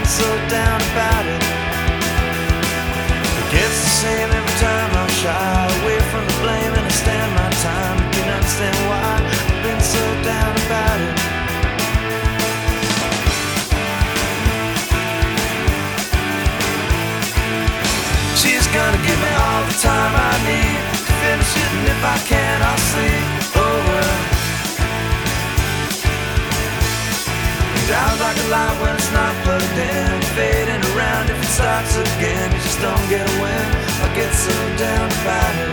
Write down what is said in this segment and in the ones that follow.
so down about it. It gets the same every time I shy away from the blame and I stand my time. You can understand why I've been so down about it. She's gonna give me all the time I need to finish it, and if I can, I'll sleep over. Dies like a light when it's not plugged in, fading around if it starts again. You just don't get a win. I get so down about it.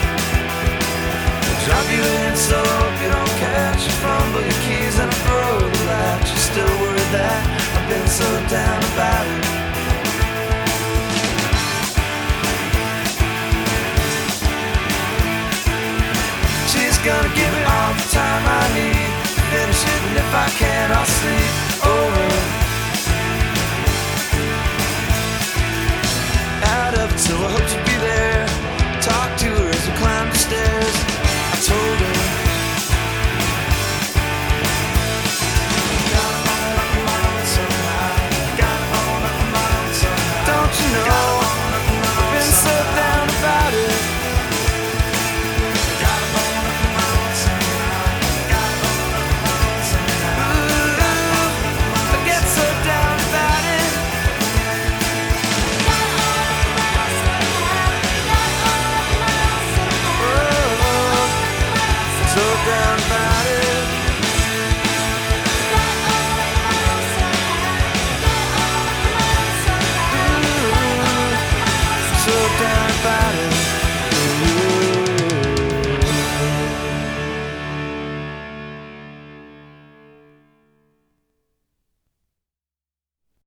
I'll drop you in so hope you don't catch. You fumble your keys and I throw the latch. You're still worried that I've been so down about it. She's gonna give me all the time I need to finish it, and if I can, I'll sleep